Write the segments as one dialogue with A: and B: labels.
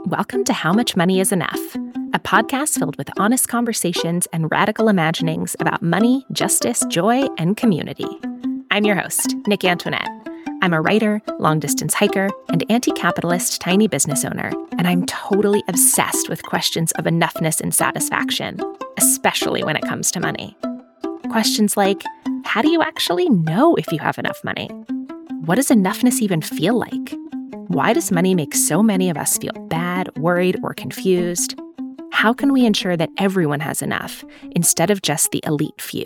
A: Welcome to How Much Money is Enough, a podcast filled with honest conversations and radical imaginings about money, justice, joy, and community. I'm your host, Nick Antoinette. I'm a writer, long-distance hiker, and anti-capitalist tiny business owner, and I'm totally obsessed with questions of enoughness and satisfaction, especially when it comes to money. Questions like, how do you actually know if you have enough money? What does enoughness even feel like? Why does money make so many of us feel bad, worried, or confused? How can we ensure that everyone has enough instead of just the elite few?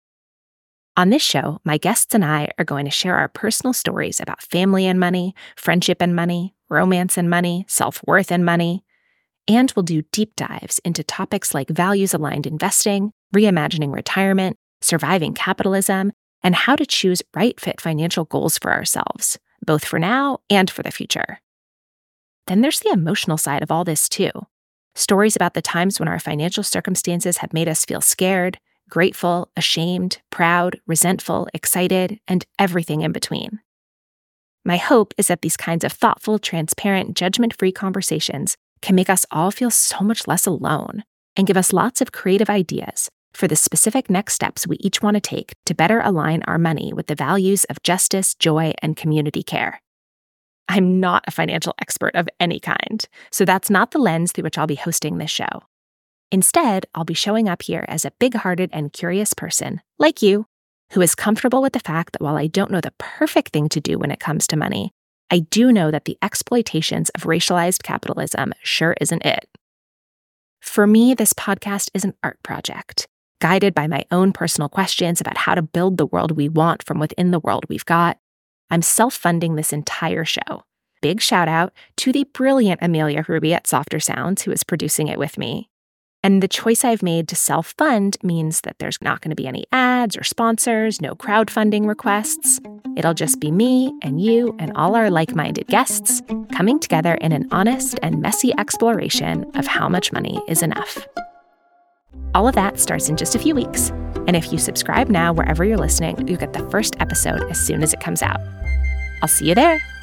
A: On this show, my guests and I are going to share our personal stories about family and money, friendship and money, romance and money, self-worth and money. And we'll do deep dives into topics like values-aligned investing, reimagining retirement, surviving capitalism, and how to choose right-fit financial goals for ourselves, both for now and for the future. Then there's the emotional side of all this too. Stories about the times when our financial circumstances have made us feel scared, grateful, ashamed, proud, resentful, excited, and everything in between. My hope is that these kinds of thoughtful, transparent, judgment-free conversations can make us all feel so much less alone and give us lots of creative ideas for the specific next steps we each want to take to better align our money with the values of justice, joy, and community care. I'm not a financial expert of any kind, so that's not the lens through which I'll be hosting this show. Instead, I'll be showing up here as a big-hearted and curious person, like you, who is comfortable with the fact that while I don't know the perfect thing to do when it comes to money, I do know that the exploitations of racialized capitalism sure isn't it. For me, this podcast is an art project, guided by my own personal questions about how to build the world we want from within the world we've got. I'm self-funding this entire show. Big shout out to the brilliant Amelia Ruby at Softer Sounds, who is producing it with me. And the choice I've made to self-fund means that there's not going to be any ads or sponsors, no crowdfunding requests. It'll just be me and you and all our like-minded guests coming together in an honest and messy exploration of how much money is enough. All of that starts in just a few weeks, and if you subscribe now wherever you're listening, you'll get the first episode as soon as it comes out. I'll see you there.